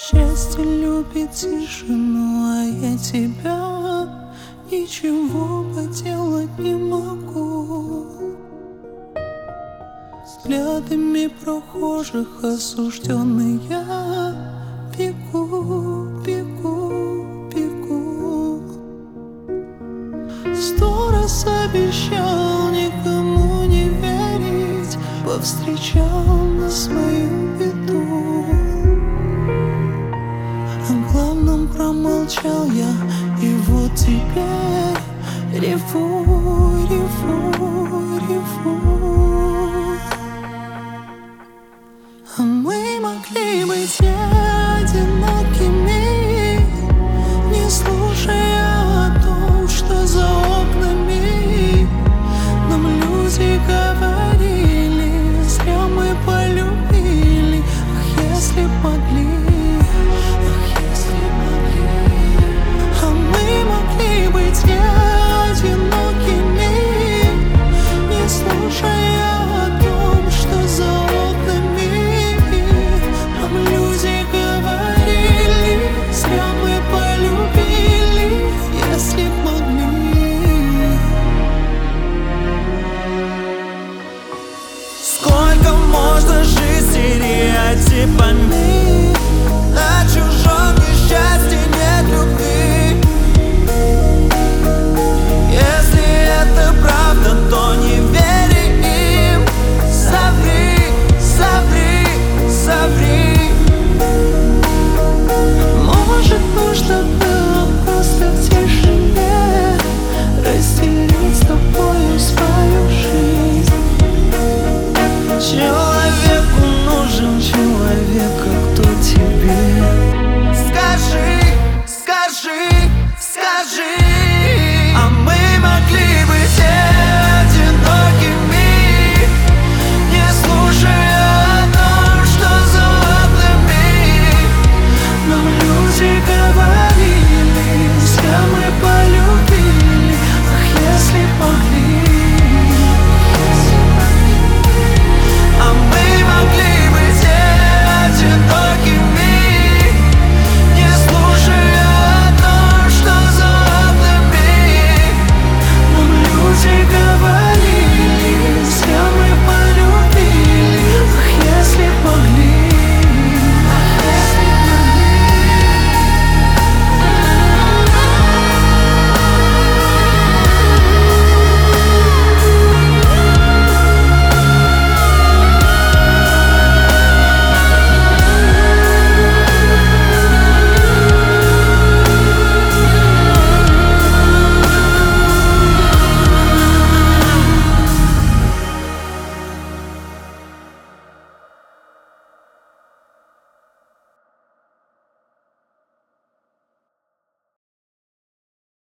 Счастье любит тишину, а я тебя ничего поделать не могу. Взглядами прохожих осужденный я бегу, бегу, бегу. 100 раз обещал никому не верить, повстречал на свою беду. О главном промолчал я, и вот теперь реву, реву, реву. А мы могли быть не одинокими.